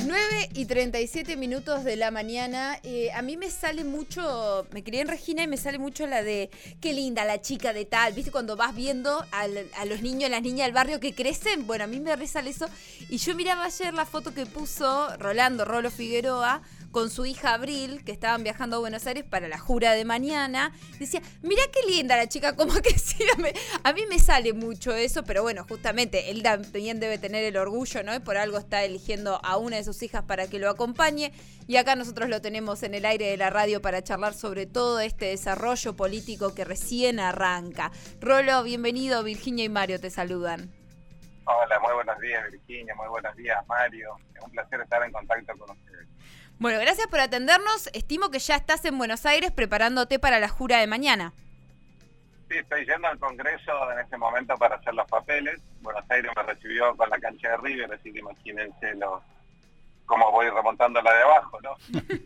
9:37 de la mañana. A mí me sale mucho, me crié en Regina y me sale mucho la de qué linda la chica de tal. ¿Viste? Cuando vas viendo a los niños, las niñas del barrio que crecen. Bueno, a mí me resale eso. Y yo miraba ayer la foto que puso Rolo Figueroa con su hija Abril, que estaban viajando a Buenos Aires para la jura de mañana. Decía, mirá qué linda la chica, como que sí. A mí me sale mucho eso, pero bueno, justamente él también debe tener el orgullo, ¿no? Y por algo está eligiendo a una de sus hijas para que lo acompañe. Y acá nosotros lo tenemos en el aire de la radio para charlar sobre todo este desarrollo político que recién arranca. Rolo, bienvenido. Virginia y Mario te saludan. Hola, muy buenos días, Virginia. Muy buenos días, Mario. Es un placer estar en contacto con ustedes. Bueno, gracias por atendernos. Estimo que ya estás en Buenos Aires preparándote para la jura de mañana. Sí, estoy yendo al Congreso en este momento para hacer los papeles. Buenos Aires me recibió con la cancha de River, así que imagínense cómo voy remontando la de abajo, ¿no?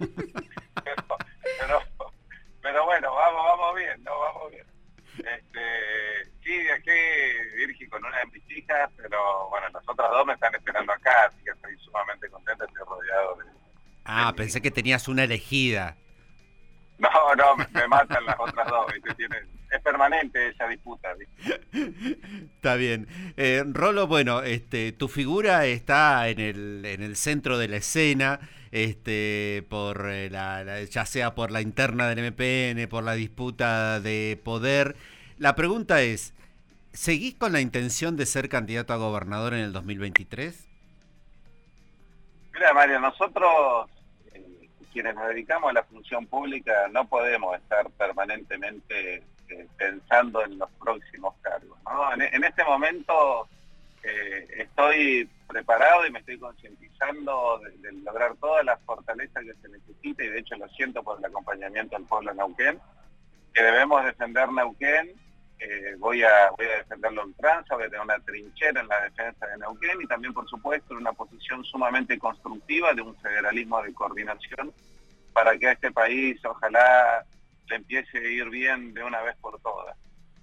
pero bueno, vamos bien, ¿no? Vamos bien. Sí, viajé, Virgi, con una de mis hijas, pero bueno, las otras dos me están esperando acá, así que estoy sumamente contento, estoy rodeado de... Pensé que tenías una elegida. No, me matan las otras dos, ¿viste? Es permanente esa disputa, ¿viste? Está bien. Rolo, bueno, tu figura está en el centro de la escena, por ya sea por la interna del MPN, por la disputa de poder. La pregunta es, ¿seguís con la intención de ser candidato a gobernador en el 2023? Mira, Mario, nosotros, quienes nos dedicamos a la función pública, no podemos estar permanentemente pensando en los próximos cargos, ¿no? En este momento estoy preparado y me estoy concientizando de lograr toda la fortaleza que se necesita, y de hecho lo siento por el acompañamiento al pueblo de Neuquén, que debemos defender Neuquén. Voy a defenderlo en ultranza, voy a tener una trinchera en la defensa de Neuquén y también, por supuesto, en una posición sumamente constructiva de un federalismo de coordinación para que a este país ojalá le empiece a ir bien de una vez por todas.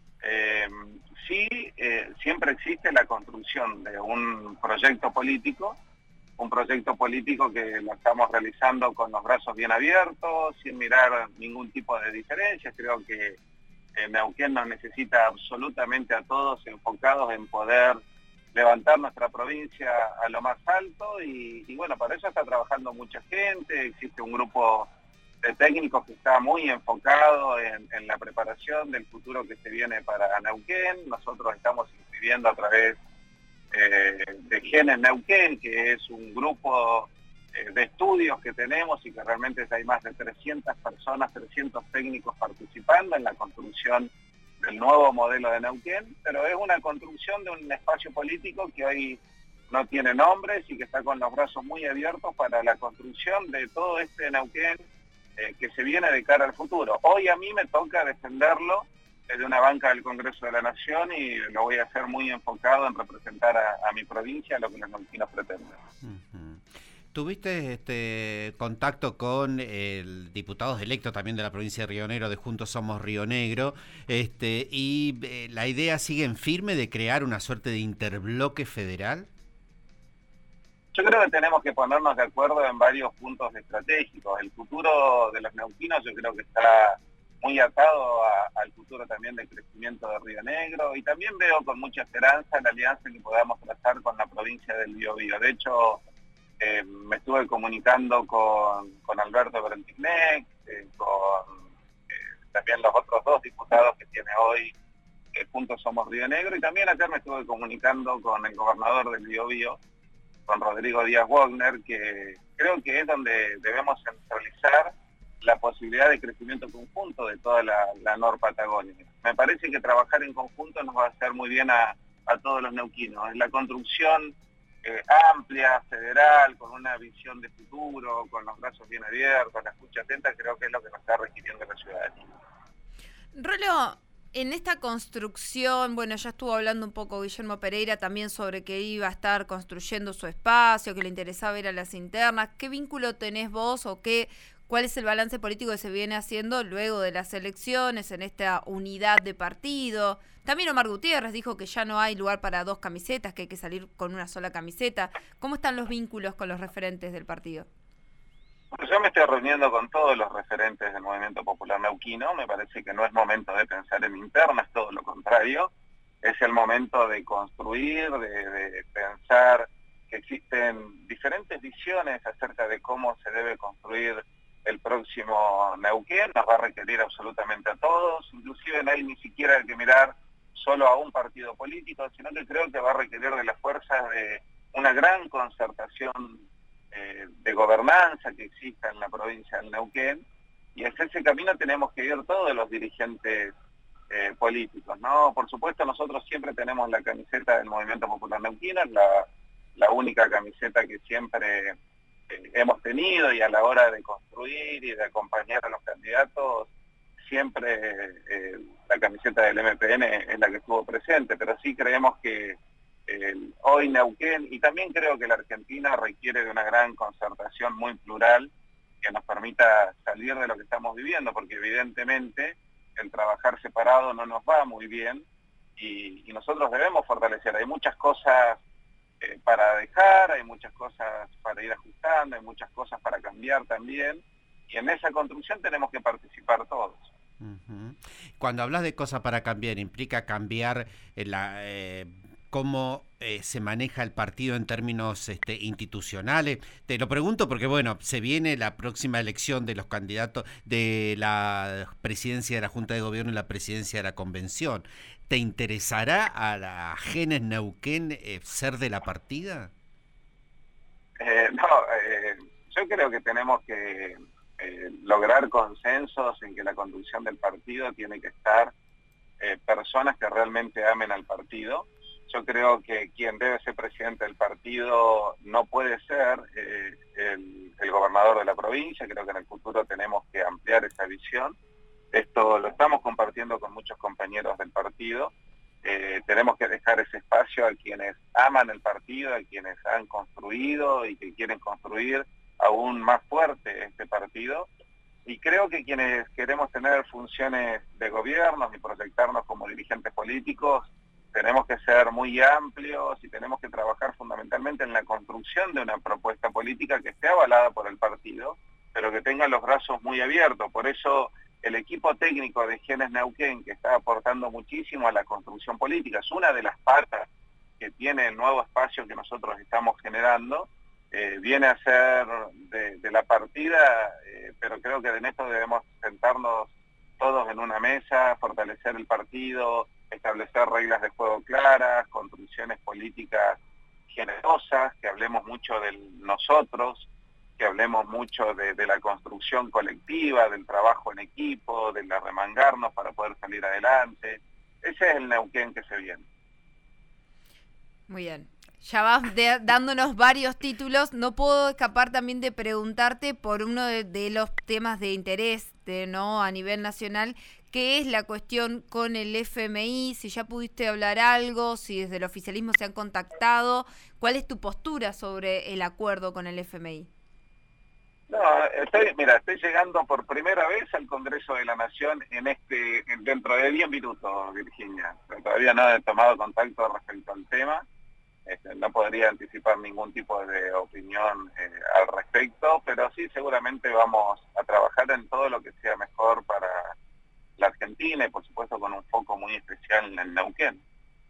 Siempre existe la construcción de un proyecto político que lo estamos realizando con los brazos bien abiertos, sin mirar ningún tipo de diferencias. Creo que Neuquén nos necesita absolutamente a todos enfocados en poder levantar nuestra provincia a lo más alto y bueno, para eso está trabajando mucha gente. Existe un grupo de técnicos que está muy enfocado en la preparación del futuro que se viene para Neuquén. Nosotros estamos inscribiendo a través de Genes Neuquén, que es un grupo de estudios que tenemos y que realmente hay más de 300 personas, 300 técnicos participando en la construcción del nuevo modelo de Neuquén, pero es una construcción de un espacio político que hoy no tiene nombres y que está con los brazos muy abiertos para la construcción de todo este Neuquén que se viene de cara al futuro. Hoy a mí me toca defenderlo desde una banca del Congreso de la Nación y lo voy a hacer muy enfocado en representar a mi provincia, a lo que los neuquinos pretenden. ¿Tuviste contacto con el diputado electo también de la provincia de Río Negro, de Juntos Somos Río Negro, y la idea sigue en firme de crear una suerte de interbloque federal? Yo creo que tenemos que ponernos de acuerdo en varios puntos estratégicos. El futuro de los neuquinos yo creo que está muy atado al futuro también del crecimiento de Río Negro, y también veo con mucha esperanza la alianza que podamos trazar con la provincia del Biobío. De hecho, me estuve comunicando con Alberto Berenticnec, con también los otros dos diputados que tiene hoy Juntos Somos Río Negro, y también ayer me estuve comunicando con el gobernador del Biobío, con Rodrigo Díaz Wagner, que creo que es donde debemos centralizar la posibilidad de crecimiento conjunto de toda la Nor-Patagonia. Me parece que trabajar en conjunto nos va a hacer muy bien a todos los neuquinos. Es la construcción amplia, federal, con una visión de futuro, con los brazos bien abiertos, la escucha atenta, creo que es lo que nos está requiriendo la ciudadanía. Rolo, en esta construcción, bueno, ya estuvo hablando un poco Guillermo Pereira también sobre que iba a estar construyendo su espacio, que le interesaba ir a las internas. ¿Qué vínculo tenés vos o cuál es el balance político que se viene haciendo luego de las elecciones en esta unidad de partido? También Omar Gutiérrez dijo que ya no hay lugar para 2 camisetas, que hay que salir con una sola camiseta. ¿Cómo están los vínculos con los referentes del partido? Pues yo me estoy reuniendo con todos los referentes del Movimiento Popular Neuquino. Me parece que no es momento de pensar en internas, todo lo contrario. Es el momento de construir, de pensar que existen diferentes visiones acerca de cómo se debe construir el próximo Neuquén. Nos va a requerir absolutamente a todos, inclusive no hay ni siquiera que mirar solo a un partido político, sino que creo que va a requerir de las fuerzas de una gran concertación de gobernanza que exista en la provincia del Neuquén, y hacia ese camino tenemos que ir todos los dirigentes políticos, ¿no? Por supuesto, nosotros siempre tenemos la camiseta del Movimiento Popular Neuquino, la única camiseta que siempre hemos tenido, y a la hora de construir y de acompañar a los candidatos, siempre la camiseta del MPN es la que estuvo presente, pero sí creemos que hoy Neuquén, y también creo que la Argentina, requiere de una gran concertación muy plural que nos permita salir de lo que estamos viviendo, porque evidentemente el trabajar separado no nos va muy bien, y nosotros debemos fortalecer. Hay muchas cosas para dejar, hay muchas cosas para ir ajustando, hay muchas cosas para cambiar también, y en esa construcción tenemos que participar todos. Cuando hablas de cosas para cambiar, ¿implica cambiar cómo se maneja el partido en términos institucionales? Te lo pregunto porque, bueno, se viene la próxima elección de los candidatos de la presidencia de la Junta de Gobierno y la presidencia de la Convención. ¿Te interesará a la Genes Neuquén ser de la partida? Yo creo que tenemos que lograr consensos en que la conducción del partido tiene que estar personas que realmente amen al partido. Yo creo que quien debe ser presidente del partido no puede ser el gobernador de la provincia. Creo que en el futuro tenemos que ampliar esa visión. Esto lo estamos compartiendo con muchos compañeros del partido. Tenemos que dejar ese espacio a quienes aman el partido, a quienes han construido y que quieren construir aún más fuerte este partido. Y creo que quienes queremos tener funciones de gobierno y proyectarnos como dirigentes políticos, tenemos que ser muy amplios y tenemos que trabajar fundamentalmente en la construcción de una propuesta política que esté avalada por el partido, pero que tenga los brazos muy abiertos. Por eso el equipo técnico de Genes Neuquén, que está aportando muchísimo a la construcción política, es una de las patas que tiene el nuevo espacio que nosotros estamos generando, viene a ser de la partida, pero creo que en esto debemos sentarnos todos en una mesa, fortalecer el partido, establecer reglas de juego claras, construcciones políticas generosas, que hablemos mucho de nosotros, que hablemos mucho de la construcción colectiva, del trabajo en equipo, del arremangarnos para poder salir adelante. Ese es el Neuquén que se viene. Muy bien. Ya vas dándonos varios títulos. No puedo escapar también de preguntarte por uno de los temas de interés ¿no? a nivel nacional, que es la cuestión con el FMI, si ya pudiste hablar algo, si desde el oficialismo se han contactado. ¿Cuál es tu postura sobre el acuerdo con el FMI? No, estoy llegando por primera vez al Congreso de la Nación dentro de 10 minutos, Virginia. Todavía no he tomado contacto respecto al tema. No podría anticipar ningún tipo de opinión al respecto, pero sí seguramente vamos a trabajar en todo lo que sea mejor para la Argentina y por supuesto con un foco muy especial en el Neuquén.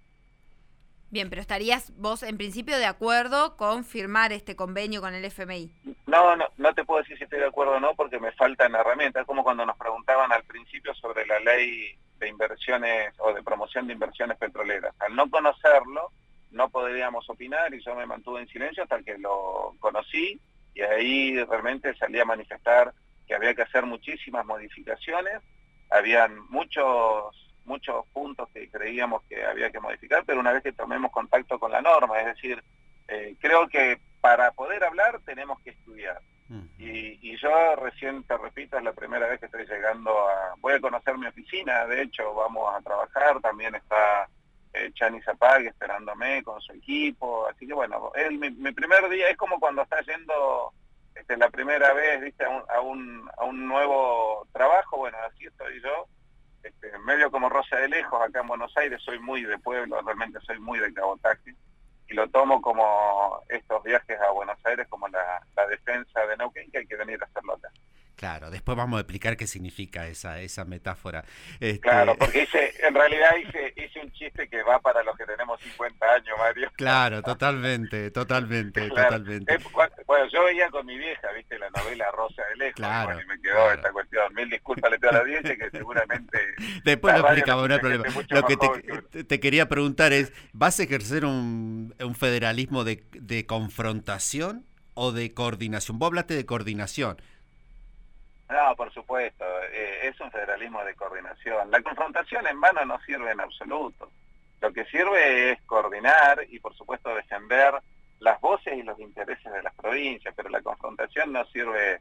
Bien, pero ¿estarías vos en principio de acuerdo con firmar este convenio con el FMI? No te puedo decir si estoy de acuerdo o no, porque me faltan herramientas. Es como cuando nos preguntaban al principio sobre la ley de inversiones o de promoción de inversiones petroleras. Al no conocerlo, no podríamos opinar, y yo me mantuve en silencio hasta que lo conocí, y ahí realmente salí a manifestar que había que hacer muchísimas modificaciones. Habían muchos puntos que creíamos que había que modificar, pero una vez que tomemos contacto con la norma, es decir, creo que para poder hablar tenemos que estudiar. Y yo recién, te repito, es la primera vez que estoy llegando voy a conocer mi oficina, de hecho vamos a trabajar, también está Chani Zapag esperándome con su equipo, así que bueno, mi primer día es como cuando estás yendo la primera vez, viste, a un nuevo trabajo. Bueno, así estoy yo, medio como Rosa de lejos, acá en Buenos Aires soy muy de pueblo, realmente soy muy de cabotaje, y lo tomo como estos viajes a Buenos Aires como la defensa de Neuquén, que hay que venir a hacerlo acá. Claro, después vamos a explicar qué significa esa metáfora. Claro, porque en realidad hice un chiste que va para los que tenemos 50 años, Mario. Claro, totalmente. Claro. Bueno, yo veía con mi vieja, viste, la novela Rosa de lejos, Claro, y, bueno, y me quedó claro. esta cuestión. Mil disculpas le pido a la audiencia, que seguramente... Después la lo radio explicamos, no hay escucha problema. gente mucho Lo más que joven que uno. te quería preguntar es, ¿vas a ejercer un federalismo de confrontación o de coordinación? Vos hablaste de coordinación. No, por supuesto, es un federalismo de coordinación. La confrontación en vano no sirve en absoluto. Lo que sirve es coordinar y, por supuesto, defender las voces y los intereses de las provincias, pero la confrontación no sirve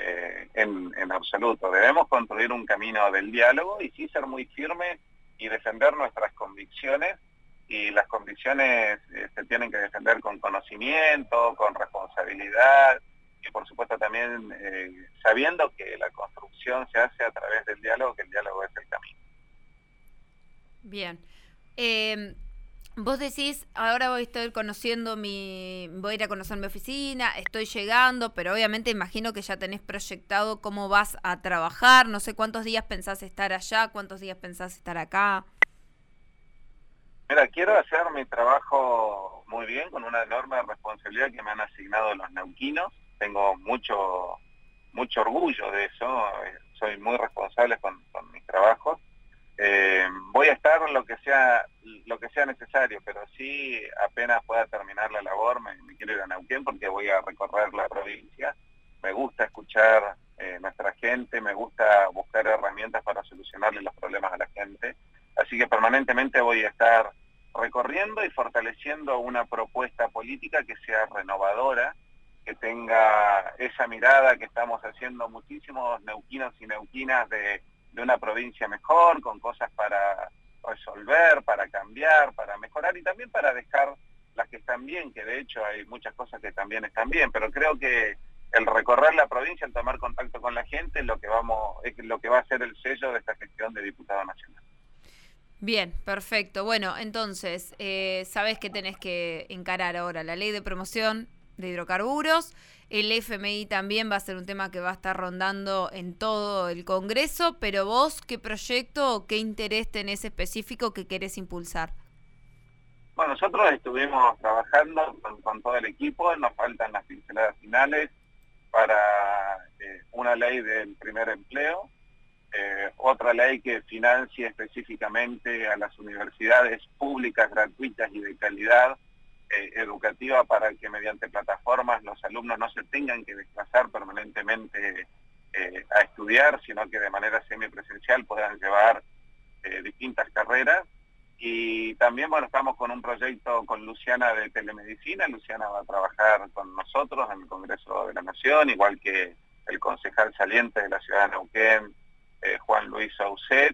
en absoluto. Debemos construir un camino del diálogo y sí ser muy firmes y defender nuestras convicciones, y las convicciones se tienen que defender con conocimiento, con responsabilidad, y por supuesto también sabiendo que la construcción se hace a través del diálogo, que el diálogo es el camino. Bien. Vos decís, ahora voy a ir a conocer mi oficina, estoy llegando, pero obviamente imagino que ya tenés proyectado cómo vas a trabajar, no sé cuántos días pensás estar allá, cuántos días pensás estar acá. Mira, quiero hacer mi trabajo muy bien, con una enorme responsabilidad que me han asignado los neuquinos. Tengo mucho orgullo de eso, soy muy responsable con mis trabajos. Voy a estar lo que sea necesario, pero sí, apenas pueda terminar la labor, me quiero ir a Neuquén porque voy a recorrer la provincia. Me gusta escuchar nuestra gente, me gusta buscar herramientas para solucionarle los problemas a la gente. Así que permanentemente voy a estar recorriendo y fortaleciendo una propuesta política que sea renovadora, que tenga esa mirada que estamos haciendo muchísimos neuquinos y neuquinas de una provincia mejor, con cosas para resolver, para cambiar, para mejorar y también para dejar las que están bien, que de hecho hay muchas cosas que también están bien, pero creo que el recorrer la provincia, el tomar contacto con la gente, es lo que va a ser el sello de esta gestión de diputado nacional. Bien, perfecto. Bueno, entonces, sabés que tenés que encarar ahora la ley de promoción de hidrocarburos. El FMI también va a ser un tema que va a estar rondando en todo el Congreso, pero vos, ¿qué proyecto o qué interés tenés específico que querés impulsar? Bueno, nosotros estuvimos trabajando con todo el equipo, nos faltan las pinceladas finales para una ley del primer empleo, otra ley que financie específicamente a las universidades públicas, gratuitas y de calidad educativa, para que mediante plataformas los alumnos no se tengan que desplazar permanentemente a estudiar, sino que de manera semipresencial puedan llevar distintas carreras. Y también, bueno, estamos con un proyecto con Luciana de telemedicina. Luciana va a trabajar con nosotros en el Congreso de la Nación, igual que el concejal saliente de la ciudad de Neuquén, Juan Luis Saucet,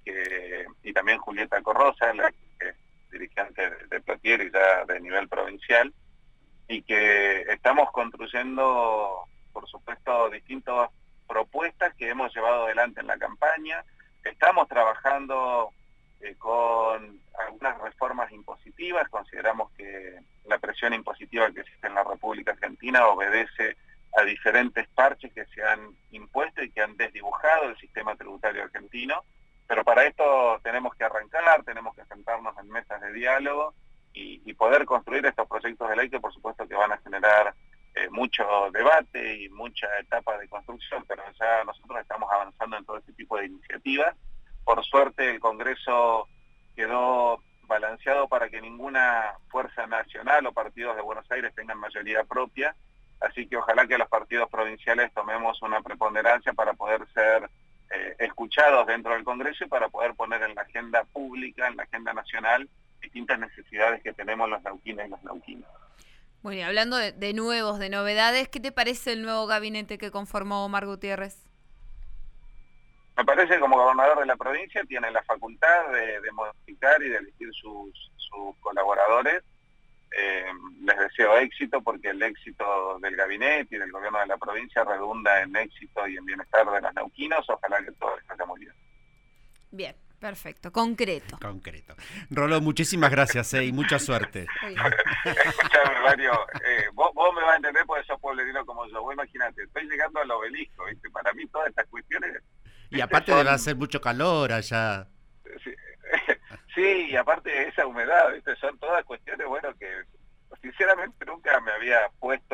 y también Julieta Corrosa, la que es dirigente de Plotier y ya de nivel provincial, y que estamos construyendo, por supuesto, distintas propuestas que hemos llevado adelante en la campaña. Estamos trabajando con algunas reformas impositivas. Consideramos que la presión impositiva que existe en la República Argentina obedece a diferentes parches que se han impuesto y que han desdibujado el sistema tributario argentino, pero para esto tenemos que arrancar, tenemos que sentarnos en mesas de diálogo y poder construir estos proyectos de ley que por supuesto que van a generar mucho debate y mucha etapa de construcción, pero ya nosotros estamos avanzando en todo este tipo de iniciativas. Por suerte el Congreso quedó balanceado para que ninguna fuerza nacional o partidos de Buenos Aires tengan mayoría propia, así que ojalá que los partidos provinciales tomemos una preponderancia para poder ser escuchados dentro del Congreso y para poder poner en la agenda pública, en la agenda nacional, distintas necesidades que tenemos los neuquinos y los neuquinos. Bueno, y hablando de novedades, ¿qué te parece el nuevo gabinete que conformó Omar Gutiérrez? Me parece que como gobernador de la provincia tiene la facultad de modificar y de elegir sus colaboradores. Les deseo éxito, porque el éxito del gabinete y del gobierno de la provincia redunda en éxito y en bienestar de los neuquinos. Ojalá que todo les vaya muy bien. Bien, perfecto, concreto. Concreto. Rolo, muchísimas gracias y mucha suerte. Escuchame, Mario, vos me vas a entender porque sos pueblerino como yo. Vos imagínate, estoy llegando al obelisco, ¿viste? Para mí todas estas cuestiones... Y aparte debe hacer mucho calor allá. Sí, sí, y aparte de esa humedad, ¿viste? Son todas cuestiones, bueno, que sinceramente nunca me había puesto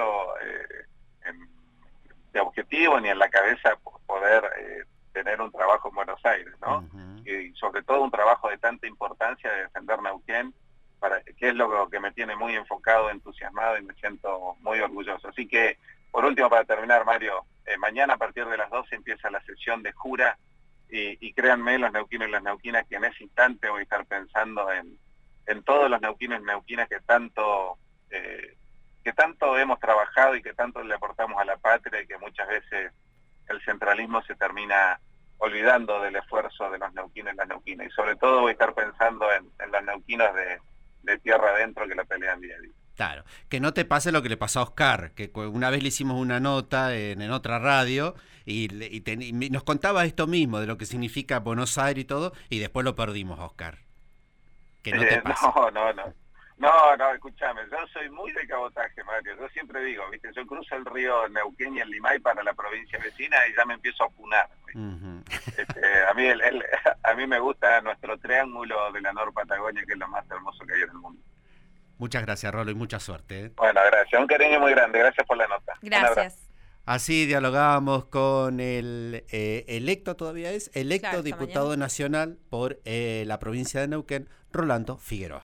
de objetivo ni en la cabeza poder tener un trabajo en Buenos Aires, ¿no? Uh-huh. Y sobre todo un trabajo de tanta importancia de defender Neuquén, que es lo que me tiene muy enfocado, entusiasmado y me siento muy orgulloso. Así que, por último, para terminar, Mario, mañana a partir de las 12 empieza la sesión de jura y créanme, los neuquinos y las neuquinas, que en ese instante voy a estar pensando en todos los neuquinos y neuquinas que tanto hemos trabajado y que tanto le aportamos a la patria y que muchas veces el centralismo se termina olvidando del esfuerzo de los neuquinos y las neuquinas. Y sobre todo voy a estar pensando en los neuquinos de tierra adentro que la pelean día a día. Claro, que no te pase lo que le pasó a Oscar, que una vez le hicimos una nota en otra radio y nos contaba esto mismo, de lo que significa Buenos Aires y todo, y después lo perdimos, Oscar. Que no te pase. No, escúchame, yo soy muy de cabotaje, Mario. Yo siempre digo, ¿viste? Yo cruzo el río Neuquén y el Limay para la provincia vecina y ya me empiezo a apunar. Uh-huh. A mí me gusta nuestro triángulo de la Nor-Patagonia, que es lo más hermoso que hay en el mundo. Muchas gracias, Rolo, y mucha suerte. Bueno, gracias. Un cariño muy grande. Gracias por la nota. Gracias. Así dialogábamos con el electo, claro, diputado nacional por la provincia de Neuquén, Rolando Figueroa.